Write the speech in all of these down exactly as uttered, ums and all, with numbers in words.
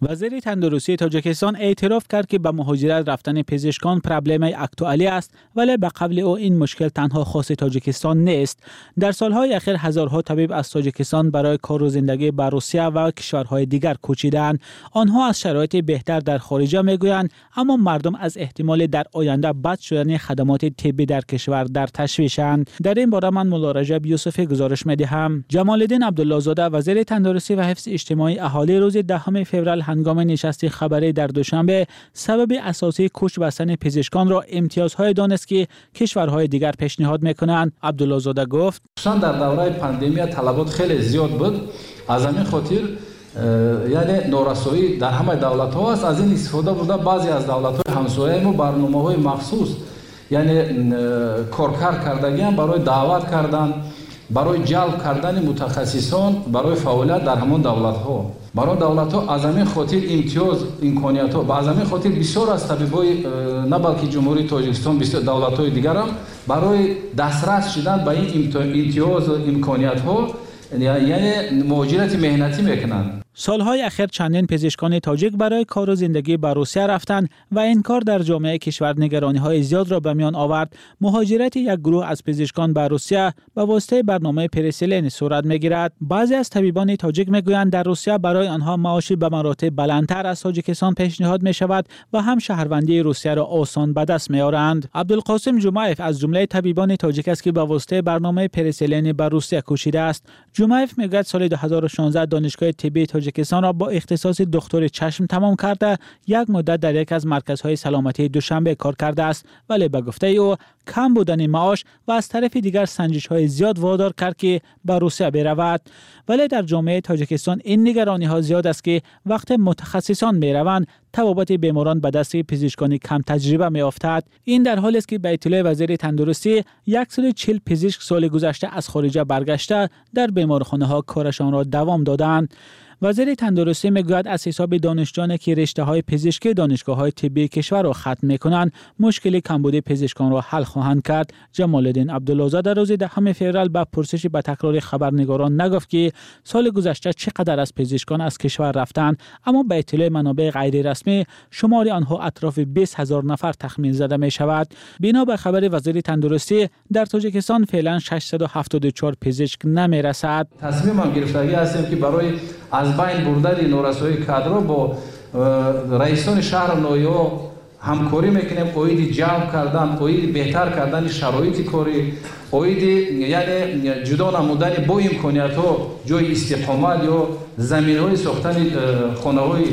وزیر تندرستی تاجیکستان اعتراف کرد که به مهاجرت رفتن پزشکان پرابلم اکتوالی است، ولی به قول او این مشکل تنها خاص تاجیکستان نیست. در سالهای اخیر هزارها طبیب از تاجیکستان برای کار و زندگی به روسیه و کشورهای دیگر کوچیدند. آنها از شرایط بهتر در خارج میگویند، اما مردم از احتمال در آینده بد شدن خدمات طبی در کشور در تشویشند. در این باره من مولا رجب یوسفی گزارش می‌دهم. جمال الدین عبدالله زاده وزیر تندرستی و حفظ اجتماعی اهالی روز دهم فوریه هنگام نشست خبری در دوشنبه سبب اساسی کوچ بستن پزشکان را امتیازهای دانست که کشورهای دیگر پیشنهاد میکنند. عبدالله زاده گفت شان در دوره پاندمی طلبات خیلی زیاد بود، از همین خاطر یعنی نورسایی در همه دولت ها است. از این استفاده بوده بعضی از دولت های همسایه ما برنامه های مخصوص یعنی کارکار کردگان برای دعوت کردن، برای جلب کردن متخصصان برای فعالیت در همون دولت ها. برای دولت ها از همین خاطر امتیاز امکانیت ها با از همین خاطر بسیار از طبیبای نه بلکه جمهوری تاجیکستان بسیار دولت های دیگر هم برای دسترس شدن به این امتیاز و امکانیت ها یعنی مهاجرت مهنتی میکنند. سالهای اخیر چندین پزشکان تاجیک برای کار و زندگی به روسیه رفتند و این کار در جامعه کشور نگرانی‌های زیاد را به میان آورد. مهاجرت یک گروه از پزشکان به روسیه به واسطه برنامه پریسلین صورت می‌گیرد. بعضی از طبیبان تاجیک می‌گویند در روسیه برای آنها معاشی به مراتب بلندتر از تاجیکستان پیشنهاد می‌شود و هم شهروندی روسیه را آسان به دست می‌آورند. عبدالقاسم جمعیف از جمله طبیبان تاجیک است که به واسطه برنامه پریسلین به روسیه کوشیده است. جمعیف می‌گوید سال دو هزار و شانزده دانشگاه طبی تاجیکستان را با اختصاص دکتر چشم تمام کرده یک مدت در یک از مرکزهای سلامتی دوشنبه کار کرده است، ولی به گفته او کم بودن معاش و از طرف دیگر سنجش‌های زیاد وادار کرد که به روسیه برود. ولی در جامعه تاجیکستان این نگرانی‌ها زیاد است که وقت متخصصان می‌روند طبابت بیماران به دست پزشکان کم تجربه می‌افتد. این در حالی است که به اطلاع وزیر تندرستی صد و چهل پزشک سال گذشته از خارج برگشته در بیمارخانه‌ها کارشان را دوام دادند. وزیر تندرستی میگوید از حساب دانشجویانی که رشته‌های پزشکی دانشگاه‌های طبی کشور را ختم می‌کنند مشکل کمبود پزشکان را حل خواهند کرد. جمال الدین عبدالله زاده روز دهم فوریه به پرسش به تکرار خبرنگاران نگفت که سال گذشته چقدر از پزشکان از کشور رفتند، اما به اطلاع منابع غیر رسمی شمار آنها اطراف بیست هزار نفر تخمین زده می‌شود. بنا به خبر وزیر تندرستی در تاجیکستان فعلا ششصد و هفتاد و چهار پزشک نمی‌رسد. تصمیم ما گرفتگی هستیم که برای از بین بردن نورسایی کادر با رئیسان شهر نویا همکاری میکنیم، اوید جمع کردن، اوید بهتر کردن شرایط کاری، اوید یعنی جدا نمودن با امکانیت ها جای استقامت یا زمین های ساختن خانه های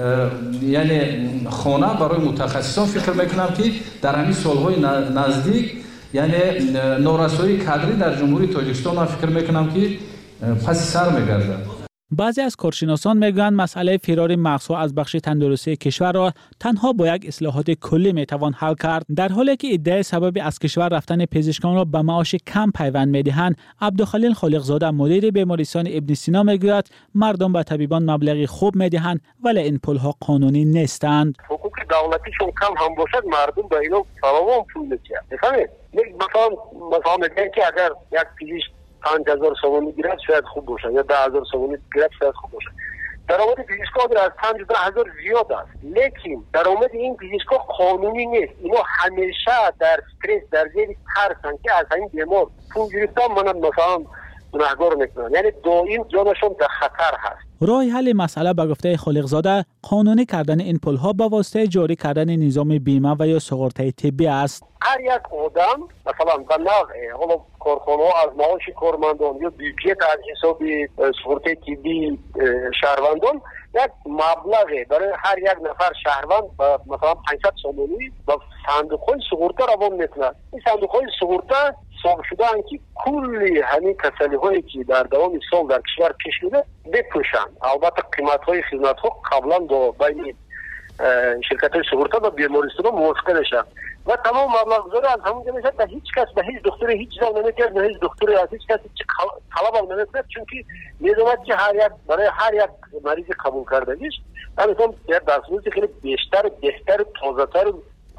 یعنی خانه برای متخصصان فکر میکنم که در همین سالهای نزدیک یعنی نورسایی کادری در جمهوری تاجیکستان من فکر میکنم که پس سر میگرده. بعضی از کارشناسان میگویند مسئله فرار مغزها از بخش تندرستی کشور را تنها با یک اصلاحات کلی میتوان حل کرد. در حالی که ادعای سبب از کشور رفتن پزشکان را به معاش کم پیوند میدهند، عبدالخلیل خالقزاده مدیر بیمارستان ابن سینا میگوید مردم به طبیبان مبلغی خوب میدهند ولی این پولها قانونی نیستند. حقوق دولتیشون کم هم باشد مردم به اینا فراوان پول میدن. میفهمید؟ مثلا مثلا میگن که اگر یک پزشک پنج هزار سومانی گیرد شاید خوب باشه یا ده هزار سومانی گیرد شاید خوب باشه. درآمد پزشکا در از پنج ده هزار زیاد است، لیکن درآمد این پزشکا قانونی نیست. اینا همیشه در استرس در زیر ترسن که از این بیمار پول گرفتن منم مثلا گناهگار میکنن، یعنی دائم جانشون در خطر هست. راه حل مسئله به گفته خالقزاده قانونی کردن این پولها به واسطه جاری کردن نظام بیمه و یا سقراطی طبی است. هر یک آدم مثلا به نوع حالا کارخانه از معاش کارمندان یا بیوجت از حساب سقراطی طبی شهروندان یک مبلغ برای هر یک نفر شهروند مثلا پانصد سومانی با صندوق‌های سقراطی روان میکنند. این صندوق‌های سقراطی حساب شده ان که کلی همین کسالی‌هایی که در دوام سال در کشور پیش میاد بپوشند. البته قیمت‌های خدمات‌ها قبلا با بین شرکت‌های سقراطی و بیمارستان‌ها موافقه نشد و تمام مبلغ گذاری از همونجا میشه. به هیچ کس به هیچ دکتری هیچ چیز نمی‌کرد، به هیچ دکتری از هیچ کسی طلب هم نمی‌کرد، چون که می‌دونید که هر یک برای هر یک مریض قبول کردنیش همین یک دستمزد خیلی بیشتر بهتر تازه‌تر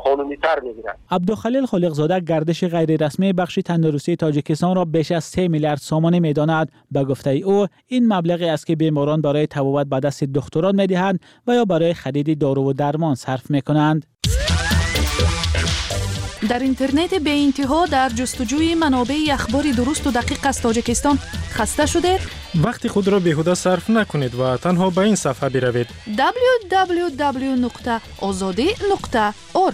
قانونی تر میگیرد. عبدالخلیل خالقزاده گردش غیر رسمی بخش تندرستی تاجیکستان را بیش از سه میلیارد سامانه میداند. به گفته او این مبلغی است که بیماران برای طبابت به دست دکتران میدهند و یا برای خرید دارو و درمان صرف میکنند. در اینترنت به انتها در جستجوی منابع اخبار درست و دقیق از تاجیکستان خسته شدید؟ وقتی خود را بیهوده صرف نکنید و تنها به این صفحه بروید دبلیو دبلیو دبلیو نقطه آزادی نقطه اورگ.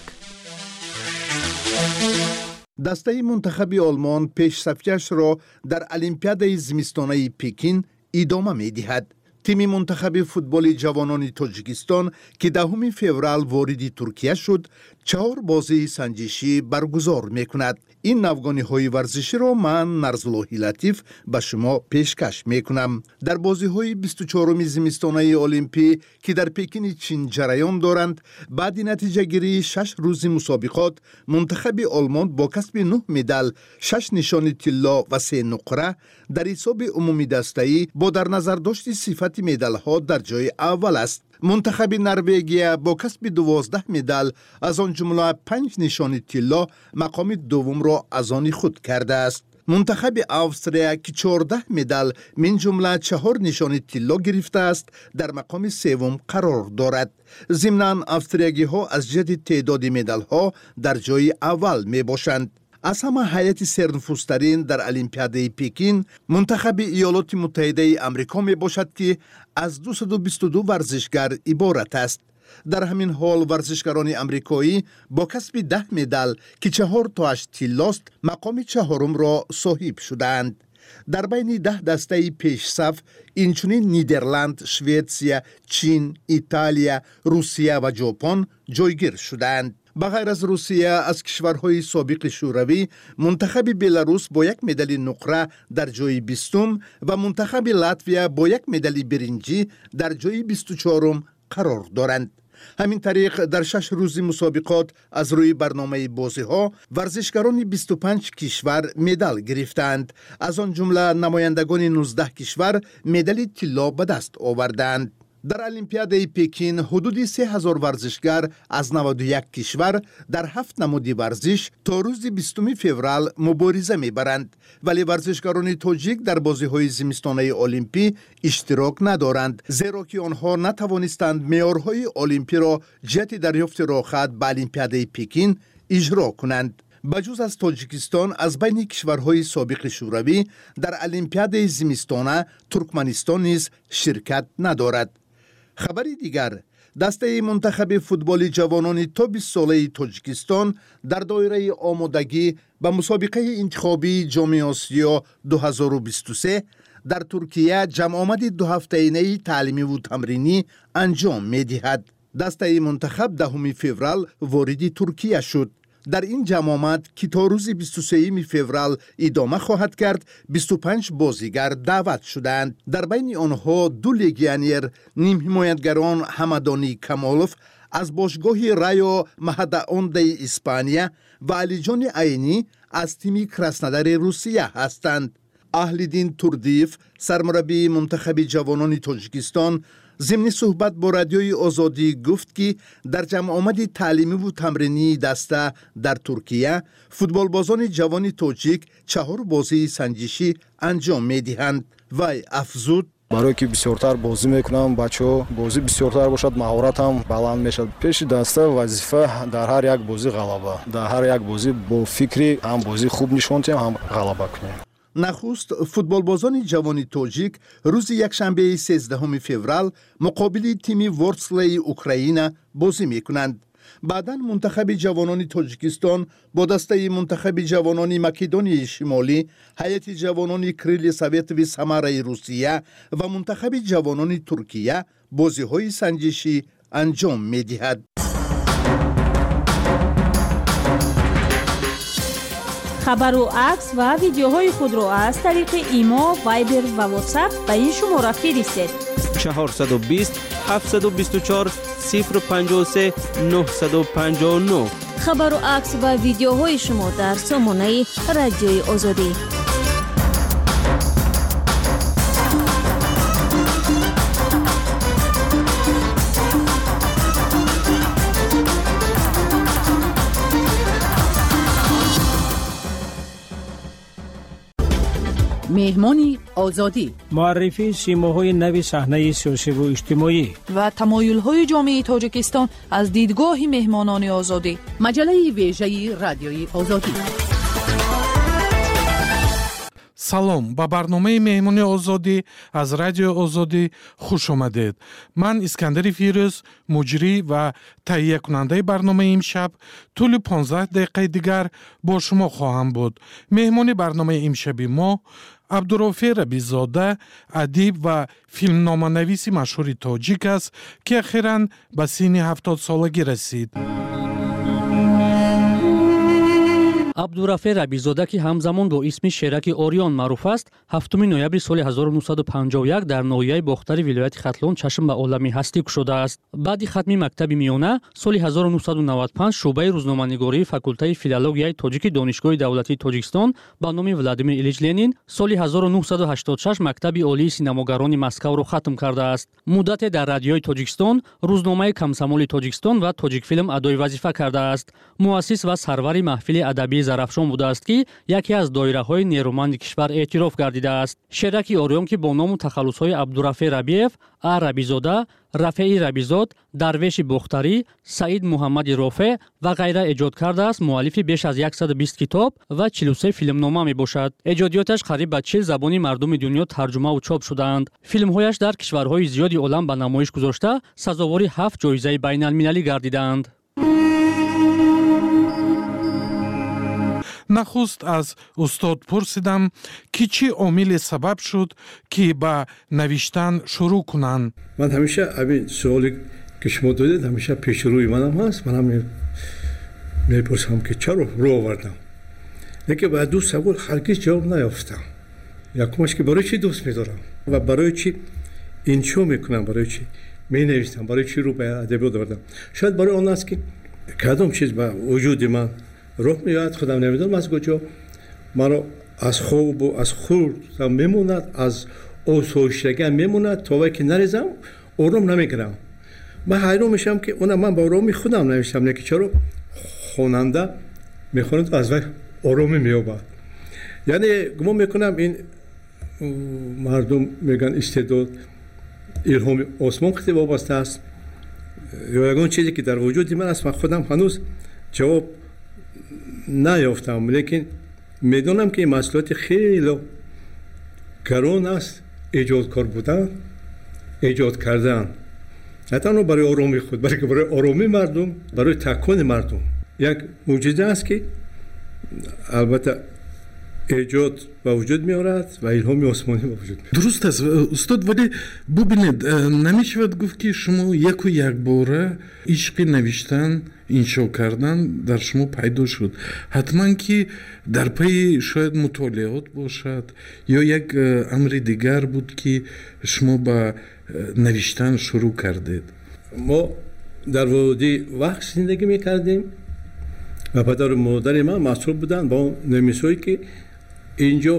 دسته منتخب آلمان پیش‌صفیه‌اش را در المپیاد زمستانه پکین ادامه می‌دهد. تیم منتخب فوتبال جوانان تاجیکستان که دهم فوریه وارد ترکیه شد، چهار بازی سنجشی برگزار میکند. این نوگانی های ورزشی را من نرزالله لطیف به شما پیشکش میکنم. در بازی های بیست و چهارم زمستانه المپی که در پکین چین جریان دارند، بعد نتیجه گیری شش روز مسابقات، منتخب آلمان با کسب نه مدال، شش نشان طلا و سه نقره در حساب عمومی دسته‌ای با در نظر داشت صفت مدال ها در جای اول است. منتخب نروژیا با کسب دوازده مدال از آن جمله پنج نشان طلا مقام دوم را از آن خود کرده است. منتخب استرالیا که چهارده مدال من جمله چهار نشان طلا گرفته است در مقام سوم قرار دارد. ضمناً استرالیایی ها از جهت تعداد مدال ها در جای اول می باشند. از همه هیئت سرنفوذترین در المپیاد پکین منتخب ایالات متحده آمریکا می باشد که از دویست و بیست و دو ورزشگر عبارت است. در همین حال ورزشکاران آمریکایی با کسب ده مدال که چهار تاش طلاست مقام چهارم را صاحب شدند. در بین ده دسته پیش صف اینچنین نیدرلند، سوئیسریا، چین، ایتالیا، روسیه و ژاپن جایگیر شدند. بغیر از روسیه از کشورهای سابق شوروی منتخب بلاروس با یک مدال نقره در جای بیستم و منتخب لاتویا با یک مدال برنجی در جای بیست و چهارم قرار دارند. همین طریق در شش روز مسابقات از روی برنامه بازی ها ورزشکاران بیست و پنج کشور مدال گرفتند. از آن جمله نمایندگان نوزده کشور مدال طلا به دست آوردند. در المپیاد پکین حدود سه هزار ورزشگر از نود و یک کشور در هفت نمود ورزش تا روز بیستم فوریه مبارزه میبرند، ولی ورزشکاران تاجیک در بازی‌های زمستانه المپی اشتراک ندارند، زیرا که آنها نتوانستند معیارهای المپی را جهت دریافت راه‌خط به المپیاد پکین اجرا کنند. بجز از تاجیکستان از بین کشورهای سابق شوروی در المپیاد زمستانه ترکمنستان نیز شرکت ندارد. خبری دیگر، دسته منتخب فوتبال جوانان تا بیست ساله تاجیکستان در دایره آمادگی به مسابقه انتخابی جام آسیا دو هزار و بیست و سه در ترکیه جمع آمد دو هفته‌ای تعلیمی و تمرینی انجام می دهد. دسته منتخب دهم فوریه وارد ترکیه شد. در این جمع آمد که تا روز بیست و سوم فوریه ادامه خواهد کرد، بیست و پنج بازیگر دعوت شدند. در بین آنها دو لیگیونر، نیم حمایتگران همدانی کمالوف از باشگاه رایو مهداوند اسپانیا و علیجان عینی از تیم کراسنودار روسیه هستند. اهل‌دین توردیف، سرمربی منتخب جوانان تاجیکستان، ضمن صحبت با رادیوی آزادی گفت که در جمع آمد تعلیمی و تمرینی دسته در ترکیه فوتبالبازان جوان تاجیک چهار بازی سنجشی انجام می‌دهند. وی افزود: برای که بسیارتر بازی میکنم، بچه‌ها بازی بسیارتر باشد، مهارت هم بلند میشد. پیش دسته وظیفه در هر یک بازی غلبه، در هر یک بازی با فکری هم بازی خوب نشون دهیم هم غلبه کنیم. نخست فوتبالبازان جوان تاجیک روز یکشنبه سیزدهم فوریه مقابل تیم ورسلی اوکراین بازی میکنند. بعداً منتخب جوانان تاجیکستان با دسته منتخب جوانان مکدونیای شمالی، هیئت جوانان کریل سوویت و سمرای روسیه و منتخب جوانان ترکیه بازی‌های سنجشی انجام می‌دهد. خبر و عکس و ویدیوهای خود را از طریق ایما، وایبر و واتساپ به این شماره فرستید: چهارصد و بیست هفتصد و بیست و چهار صفر پنجاه و سه نهصد و پنجاه و نه. خبر و عکس و ویدیوهای شما در سامانه رادیوی آزادی. مهمانی آزادی، معرفی سیماهای نوی صحنه سیاسی و اجتماعی و تمایل‌های جامعه تاجیکستان از دیدگاه مهمانان آزادی. مجله ویژه رادیوی آزادی. салом ба барномаи меҳмони озодӣ аз радиои озодӣ хуш омадед. ман искандари фирӯз, муҷрӣ ва таҳиякунандаи барномаи имшаб тӯли понздаҳ дақиқаи дигар бо шумо хоҳам буд. меҳмони барномаи имшаби мо абдурофе рабизода, адиб ва филмноманависи машҳури тоҷик аст, ки ахиран ба синни ҳафтодсолагӣ расид. абдурафе рабизода, ки ҳамзамон бо исми шераки орион маъруф аст, ҳафтуми ноябри соли ҳазору нуҳсаду панҷоҳу як дар ноҳияи бохтари вилояти Хатлон чашм ба олами ҳастӣ кушодааст. баъди хатми мактаби миёна соли ҳазору нуҳсаду навад и панҷ шуъбаи рӯзноманигории факултаи филологияи тоҷики Донишгоҳи давлатии Тоҷикистон ба номи Владимир Илич Ленин соли ҳазору нуҳсаду ҳаштоду шаш мактаби олии синамогарони Москавро хатм кардааст. муддате дар радиои Тоҷикистон, рӯзномаи Комсомоли Тоҷикистон ва Тоҷикфилм адои вазифа кардааст. муассис ва сарвари маҳфили адабии зарафшон будааст, ки яке аз доираҳои нерӯманди кишвар эътироф гардидааст. шераки орион, ки бо ному тахаллусҳои Абдурафе Рабиев, А. Рабизода, Рафеи Рабизод, Дарвеши Бохтарӣ, Саид Муҳаммади Рофе ва ғайра эҷод кардааст, муаллифи беш аз яксаду бист китоб ва чилу се филмнома мебошад. эҷодиёташ қариб ба чил забони мардуми дунё тарҷумаву чоп шудаанд. филмҳояш дар кишварҳои зиёди олам ба намоиш гузошта, сазовори ҳафт ҷоизаи байналмилалӣ гардидаанд. нахуст аз устод пурсидам, ки чӣ омиле сабаб шуд, ки ба навиштан шурӯъ кунанд. ман ҳамеша абин суоле ки шумо додед ҳамеша пешрӯи манам ҳаст. манам мепурсам ки чаро рӯ овардам, лекин ба ду савол ҳаргиз ҷавоб наёфтам. якумаш ки барои чӣ дӯст медорам ва барои чӣ иншо мекунам, барои чӣ менавистам, барои чӣ рӯ ба адабиёт овардам. шояд барои он аст ки кадом чиз ба вуҷуди ман роҳ меояд, худам намедонам аз куҷо маро аз хобу аз хурдам мемонад, аз осоиштагиам мемонад, то вақте ки нарезам ором намегирам. ман ҳайрон мешавам ки она ман ба ороми худам навиштам, лекин чаро хонанда мехонад аз вай оромӣ меёбад. яъне гумон мекунам ин мардум мегӯянд истеъдод илҳоми осмон хеле вобаста аст, ё ягон чизе ки дар вуҷуди ман аст. ман худам ҳанӯз ҷавоб наёфтам, лекин медонам ки ин масъулияти хеле гарон аст. эҷодкор будан, эҷод кардан, на танҳо барои оромии худ, балки барои оромии мардум, барои такони мардум. як мӯъҷиза аст ки албатта эҷод ба вуҷуд меорад ва илҳоми осмонӣ ба вуҷуд меорад. дуруст аст устод, вале бубинед, намешавад гуфт ки шумо яку якбора ишқи навиштан, иншо кардан дар шумо пайдо шуд. ҳатман ки дар пайи шояд мутолиот бошад ё як амри дигар буд ки шумо ба навиштан шурӯъ кардед? мо дар води вақт зиндагӣ мекардем ва падару модари ман масъул буданд ба он нависҳое ки инҷо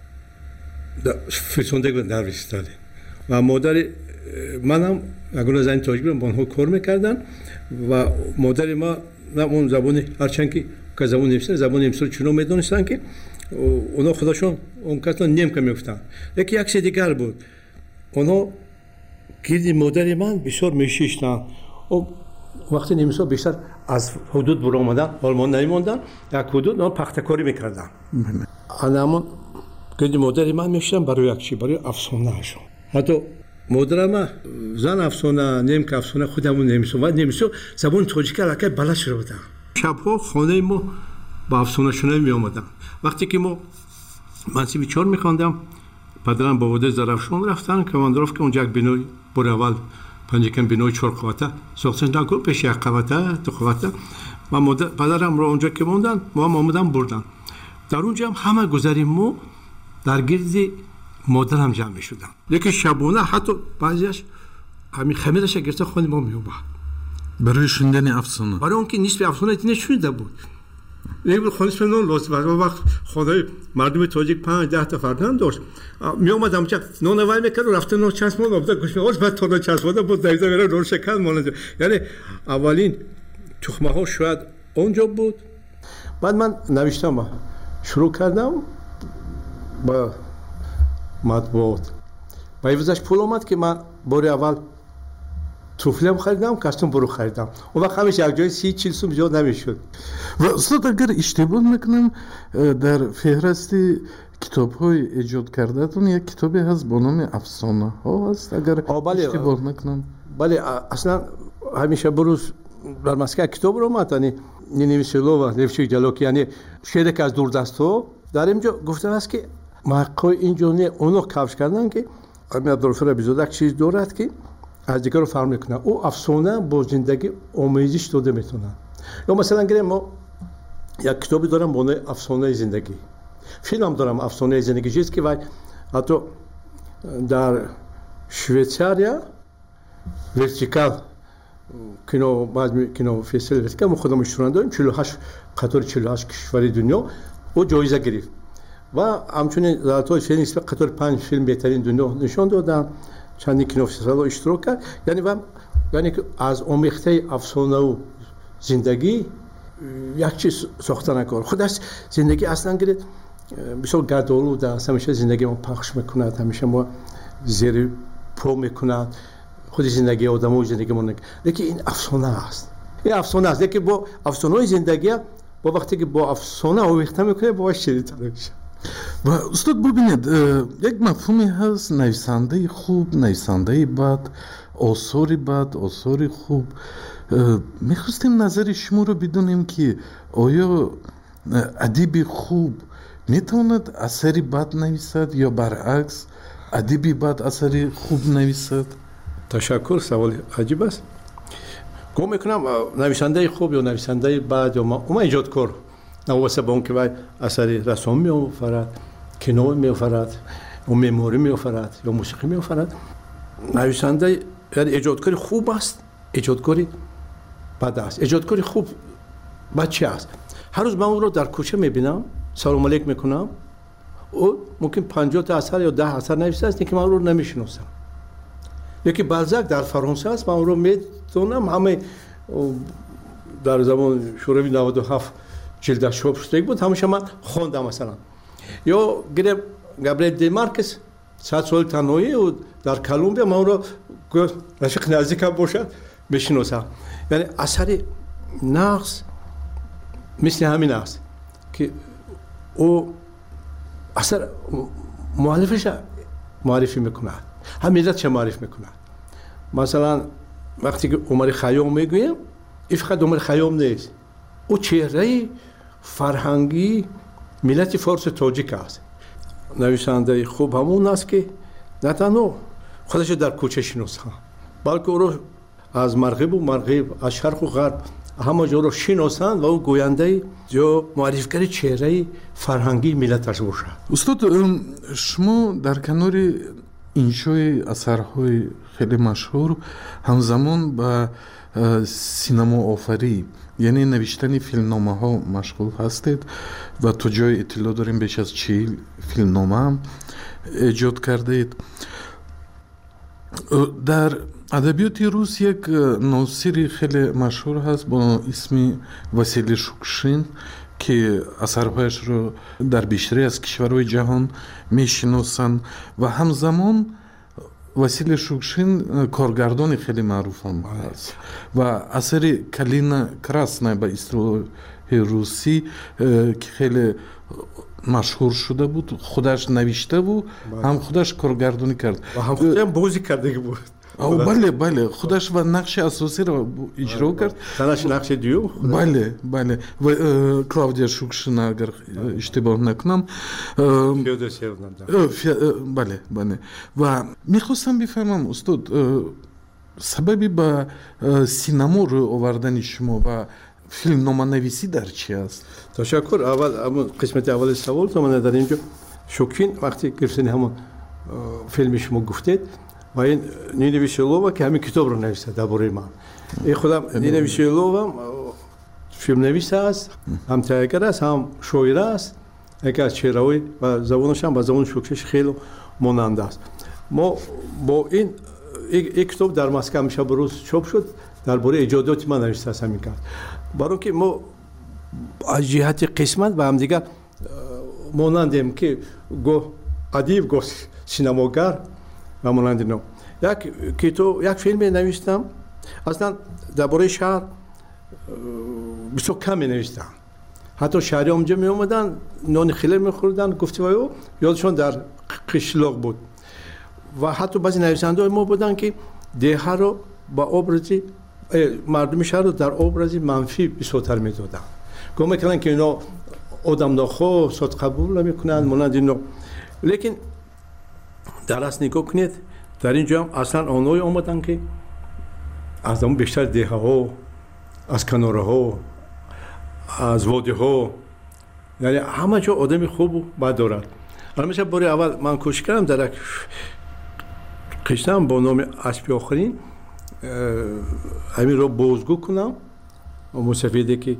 фирсонда навистали ва модари манам ягона зани тоҷик ба онҳо кор мекарданд ва модари ман он забони ҳарчанд ки забони немисӣ забони немисиро чунон медонистанд ки онҳо худашон он касро немка мегуфтанд. лекин як чизи дигар буд, онҳо гирди модари ман бисёр мешиштанд. вақти немисҳо бештар аз ҳудуд буромадан олмон намемонданд, як ҳудуд он пахтакорӣ мекарданд. анамон гирди модари ман мешиштанд барои як чи барои афсонаашон. ҳатто модарам зан афсона, немка афсона, худамон немисо ва немисо забони тоҷика аллакай балад шуда буданд. шабҳо хонаи мо ба афсонашунавӣ меомаданд. вақте ки мо мансиби чор мехондам, падарам ба водai Зарафшон рафтанд, командировка онҷа як бинои бори аввал панҷакам бинои чорқавата сохтанд, пеши як қавата ду қавата ва падарамро онҷа ки монданд, мо ҳам омадан бурданд. дар онҷа ҳам ҳама гузари мо дар гирди модарам ҷамъ мешуданд. лекин шабона ҳатто баъзеаш ҳамин хамираша гирифта хони мо меомад барои шундани афсона, барои он ки нисби афсона нешунида буд. خونش من لوس و وقت خدای مردم تاجیک پنج ده تا فرزند داشت می اومدم چه نون وای میکرد و رفته نون چسب مون آبدا گوش می‌آورد بعد تا چسباده بود دایزه میره نون شکل مونده. یعنی اولین تخمه ها شاید اونجا بود. بعد من نوشتم شروع کردم با матбуот ба ивзаш пул омад ки ман бори аввал туфлиам харидам костюм буру харидам он вақт ҳамеша якҷои си чил сум зиёд намешуд ва устод агар иштибоҳ мекунам дар феҳристи китобҳои эҷод кардаатон як китобе ҳаст бо номи афсонаҳо ҳаст агар иштибоҳ мекунам бале аслан ҳамеша бурӯз дар москва китобро омад яъне нинивисилова левчик ҷалоки яъне шеъре ки аз дурдастҳо дар инҷо гуфтааст ки мақои инҷоне оно кавш кардан ки ҳамин абдурафи рабизода як чиз дорад ки аз дигарро фарқ мекунад ӯ афсона бо зиндагӣ омезиш дода метавонад ё масалан гирем мо як китобе дорам бо номи афсонаи зиндагӣ филмам дорам афсонаи зиндагӣ чиз ки вай ҳатто дар швейтсария вертикал кино баъзи кинофестивали вертикал мо худам иштирок дорем чилу ҳашт қатори чилу ҳашт кишвари дунё ӯ ҷоиза гирифт ва ҳамчунин золотои филм нисбат қатори панҷ филм беҳтарин дунё нишон доданд чандин кинофестивалҳо иштирок кард яъне ва яъне ки аз омехтаи афсонаву зиндагӣ як чиз сохта накор худаш зиндагӣ аслан гиред бисёр гардолуд аст ҳамеша зиндагӣ мо пахш мекунад ҳамеша мо зери по мекунад худи зиндагии одамои зиндагимон лекин ин афсона аст ин афсона аст лекин бо афсонаи зиндагия бо вақте ки бо афсона омехта мекунед бо ширита мешавад ва устод бубинед як мафҳуме ҳаст нависандаи хуб нависандаи бад осори бад осори хуб мехостем назари шуморо бидонем ки оё адиби хуб метавонад асари бад нависад ё баръакс адиби бад асари хуб нависад ташаккур саволи аҷиб аст гумон мекунам нависандаи хуб ё нависандаи бад ё умуман иҷодкор навобаста ба он ки вай асари рассомӣ меофарад кино меофарад ё меъморӣ меофарад ё мусиқӣ меофарад нависандаи яъне эҷодкори хуб аст эҷодкори бад аст эҷодкори хуб бад чи аст ҳар рӯз ман ӯро дар кӯча мебинам салом алейк мекунам ӯ мумкин панҷоҳта асар ё даҳ асар нависааст лекин ман ӯро намешиносам яки балзак дар фаронса аст ман ӯро метавонам ҳамаи дар замони шӯравии наводу ҳафт ҷилдаш чоп шудагӣ буд ҳамаша ман хондам масалан ё гирем габриэл де маркес сад соли танҳоӣ дар колумбия ман ӯро рафиқи наздикам бошад мешиносам яъне асари нағз мисли ҳамин аст ки ӯ асар муаллифаша муаррифӣ мекунад ҳам миллатша муарриф мекунад масалан вақте ки умари хайём мегӯем ин фақат умари хайём нест ӯ чеҳраи фарҳангии миллати форсу тоҷик аст нависандаи хуб ҳамон аст ки на танҳо худашро дар кӯча шиносанд балки ӯро аз марғибу марғиб аз шарқу ғарб ҳама ҷоро шиносанд ва ӯ гӯяндаи ё муаррифгари чеҳраи фарҳангии миллаташ бошад устод шумо дар канори иншои асарҳои хеле машҳур ҳамзамон ба синамоофарӣ яъне навиштани филмномаҳо машғул ҳастед ва то ҷое иттилоъ дорем беш аз чил филмномаам эҷод кардаед дар адабиёти рус як носири хеле машҳур ҳаст бо исми Василий Шукшин ки асарҳояшро дар бештари аз кишварҳои ҷаҳон мешиносанд ва ҳамзамон Василий Шукшин коргардони хеле маъруфам ҳаст ва асари Калина красная ба истилоҳи русӣ ки хеле машҳур шуда буд худаш навиштаву ҳам худаш коргардонӣ кард ва ҳам худам бозӣ кардагӣ буд бале бале худаш ва нақши асосиро иҷро кард танаш нақши дуюм бале бале ва Клавдия Шукшина агар иштибоҳ накунам бале бале ва мехостам бифаҳмам устод сабаби ба синамо рӯй овардани шумо ва филмноманависӣ дар чи аст ташаккур аввал ҳамон қисмати аввали саволтон ман дар инҷо Шукшин вақте гирифтани ҳамон филми шумо гуфтед ва ин Нина Веселова ки ҳамин китобро нависад дар бораи ман ин худам Нина Веселова филмнавис аст ҳам тайягар аст ҳам шоира аст яке аз чеҳраҳои ва забонашам ба забони Шукшин хеле монанда аст мо бо ин ин китоб дар Москва ҳамеша барӯз чоп шуд дар бораи эҷодиёти ман навистааст ҳамин кард баро ки мо аз ҷиҳати қисмат ба ҳамдигар монандем ки гоҳ адиб гоҳ синамогар ва монанди ино як китоб як филме навиштам аслан дар бораи шаҳр бисёр кам менавиштам ҳатто шаҳриҳо онҷо меомадан нони хеле мехӯрдан гуфтиваю ёдашон дар қишлоқ буд ва ҳатто баъзе нависандаҳои мо буданд ки деҳаро ба образи мардуми шаҳрро дар образи манфӣ бисёртар медоданд гуфт мекарданд ки ино одамнохоҳ содқабул намекунанд монанди ино лекин дар аст нигоҳ кунед дар ин ҷо ҳам аслан онҳое омаданд ки аз ҳамон бештар деҳаҳо аз канораҳо аз водиҳо яъне ҳама ҷо одами хубу бад дорад ҳамеша бори аввал ман кӯшиш кардам дар як қиштаам бо номи аспи охирин ҳаминро бозгӯ кунам мусафиде ки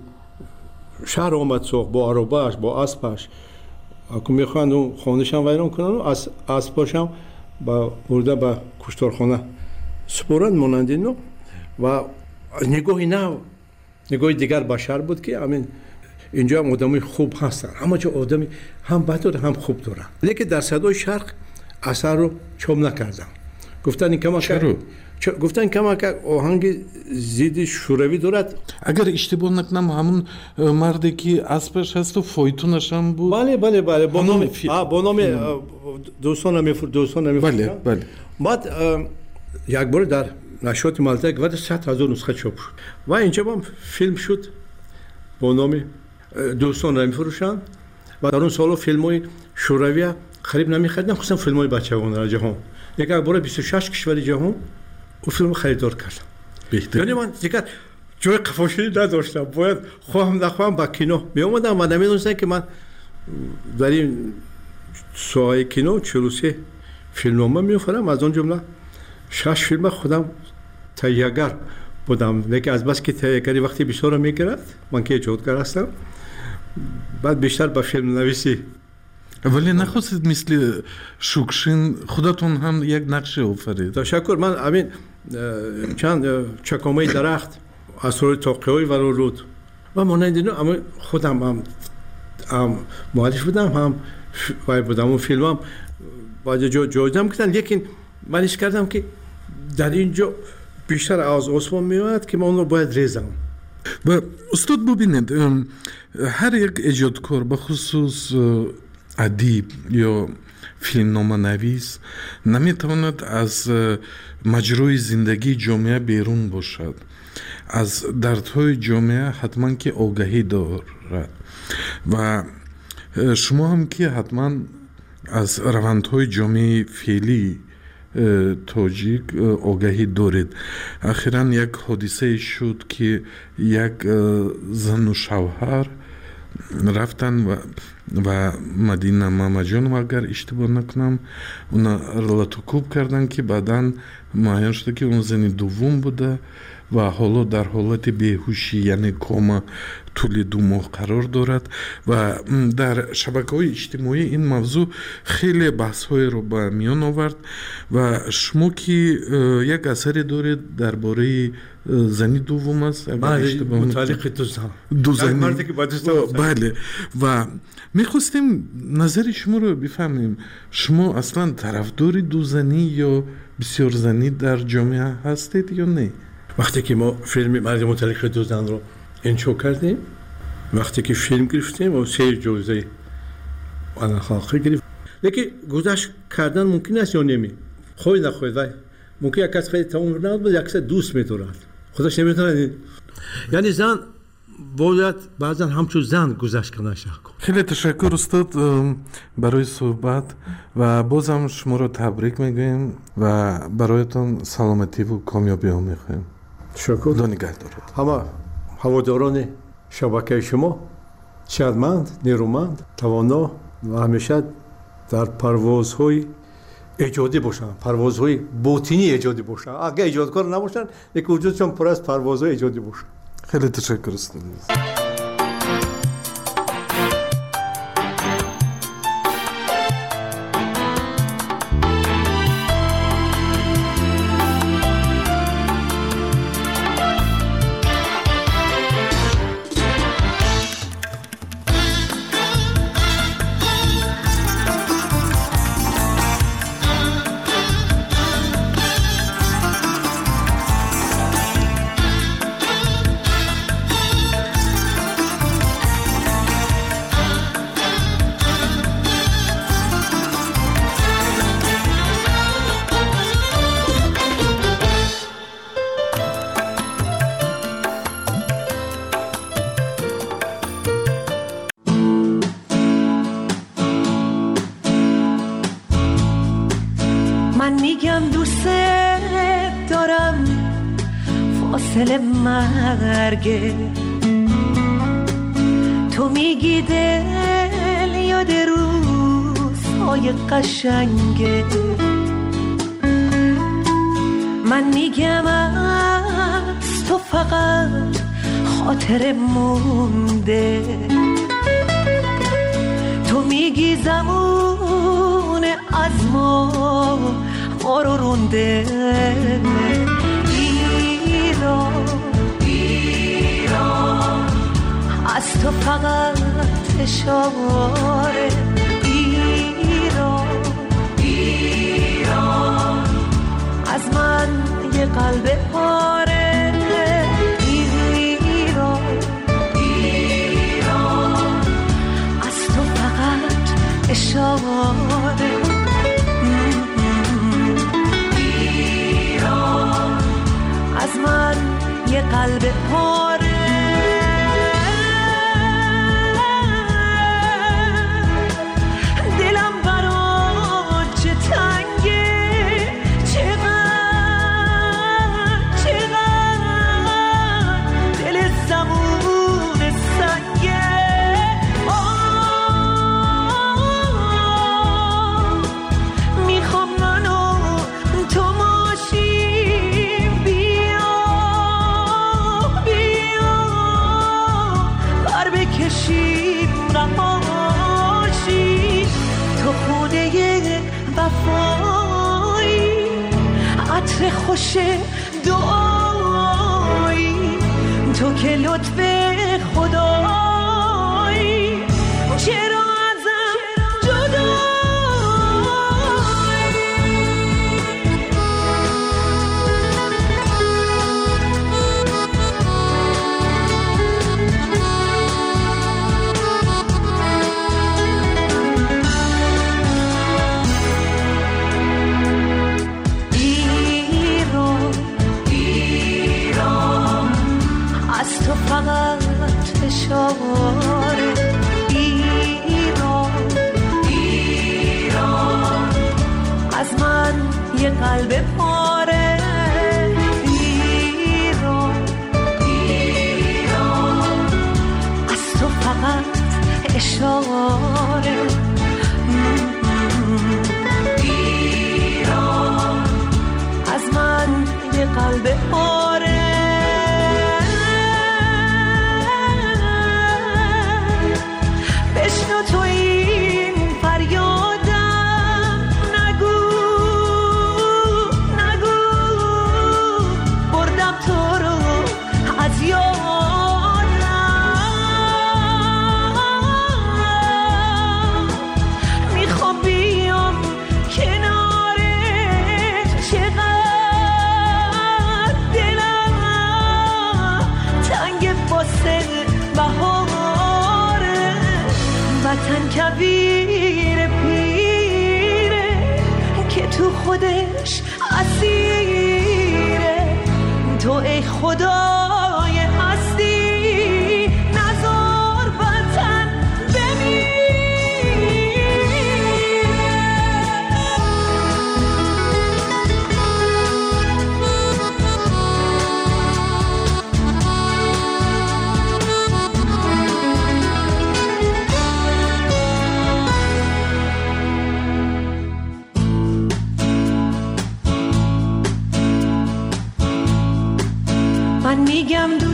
шаҳр омад сохт бо аробааш бо аспаш аку мехоҳанд ӯ хонашам вайрон кунанд аз аспашам ба бурда ба кушторхона супоранд монанди ино ва нигоҳи нав нигоҳи дигар ба шаҳр буд ки амин инҷо ҳам одамои хуб ҳастанд ҳама ҷо одами ҳам бад дорад ҳам хуб дорад лекин дар садои шарқ асарро чоп накардам гуфтанд ин камака гуфтан камака оҳанги зидди шӯравӣ дорад агар иштибоҳ накунам ҳамун марде ки аспаш ҳасту фойтунашам буд бале бале бале бо номи бо номи дӯстона дӯстона мефурӯшанд бале баъд якбора дар нашоти малтак вади сад ҳазор нусха чоп шуд ва инҷа бом филм шуд бо номи дӯстонро мефурӯшанд ва дар он солҳо филмҳои шӯравия хариб намехаридам хусусан филмҳои бачагонара ҷаҳон як бора бисту шаш кишвари ҷаҳон ӯ филмро харидор кардам яъне ман дигар ҷои қафоширӣ надоштам бояд хоҳам нахоҳам ба кино меомадам ва намедонистам ки ман дар ин соҳаи кино чилу се филмнома меофарам аз он ҷумла шаш филма худам таҳиягар будам лекин азбасе ки таҳиягарӣ вақти бисёрро мегирад ман ки эҷодгар ҳастам баъд бештар ба филмнависӣ вале нахостед мисли Шукшин худатон ҳам як нақше офарид ташаккур ман амин чанд чакомаи дарахт асрори тоқиҳои вароруд ва монанди ино ама худам ҳам муаллиф будам ҳам вай будам он филмам баъди ҷо ҷоида мекардам лекин ман ҳис кардам ки дар ин ҷо бештар аз осмон меояд ки ман онро бояд резам ва устод бубинед ҳар як эҷодкор бахусус адиб ё филмноманавис наметавонад аз маҷрои зиндагии ҷомеа берун бошад аз дардҳои ҷомеа ҳатман ки огаҳӣ дорад ва шумо ҳам ки ҳатман аз равандҳои ҷомеаи феълии тоҷик огаҳӣ доред ахиран як ҳодисае шуд ки як зану шавҳар рафтан ва Мадина Мамаҷонова агар иштибоҳ накунам уна латукуб карданд ки баъдан муайян шуда ки он зани дуввум буда ва ҳоло дар ҳолати беҳушӣ яъне кома тӯли ду моҳ қарор дорад ва дар шабакаҳои иҷтимоӣ ин мавзӯъ хеле баҳсҳоеро ба миён овард ва шумо ки як асаре доред дар бораи зани дуввум аст бале ва мехостем назари шуморо бифаҳмем шумо аслан тарафдори дузанӣ ё бисёрзанӣ дар ҷомеа ҳастед ё не вақте ки мо филми марди муталлиқи дузанро инчо кардем вақте ки филм гирифтем ва се ҷоизаи анахалқӣ гирифт лекин гузашт кардан мумкин аст ё неми хоҳед нахоҳед вай мумкин як кас хеле тамом набуд як кас дӯст медорад худаш наметавонад яъне зан бояд баъзан ҳамчун зан гузашт кардан шахкор хеле ташаккур устод барои суҳбат ва бозам шуморо табрик мегӯем ва бароятон саломативу комёбиҳо мехоҳем ташаккур худо нигаҳдорад ҳама ҳаводорони шабакаи шумо шадманд нерӯманд тавоно ва ҳамеша дар парвозҳои эҷодӣ бошанд парвозҳои ботинӣ эҷодӣ бошанд агар эҷодкор набошанд лекин вуҷудшон пур аз парвозҳои эҷодӣ бошад хеле ташаккур устод من میگم دوست دارم فاصله مرگه، تو میگی دل یاد روزهای قشنگه، من میگم از تو فقط خاطر مونده، تو میگی زمان از ما ما رو رونده. ایران ایران از تو فقط اشاره، ایران ایران از من یه قلب پاره، ایران ایران از تو فقط اشاره، ایران از من یه قلب پاره. دلم برات چه تنگه، چقدر چقدر دل زمون سنگه، میخوام منو تو ماشیم، بیا بیا بر بکشیم رهاشی، تو خونه وفایی، عطر خوش دعایی، تو که لطف خدایی، چرا ازم جدایی؟ ایران ایران از تو فقط اشاره، ایران ایران از من یه قلب پاره، ایران ایران از تو فقط اشاره، ایران از من یه قلب پاره. بشنو تو این فریادم، نگو نگو بردم تو رو از یادم، میخوام بیام کنارت، چقدر دلم تنگ واسه بهاره، وطن کبیر پیره که تو خودش اسیره، تو ای خدای هستی نزار وطن من میگم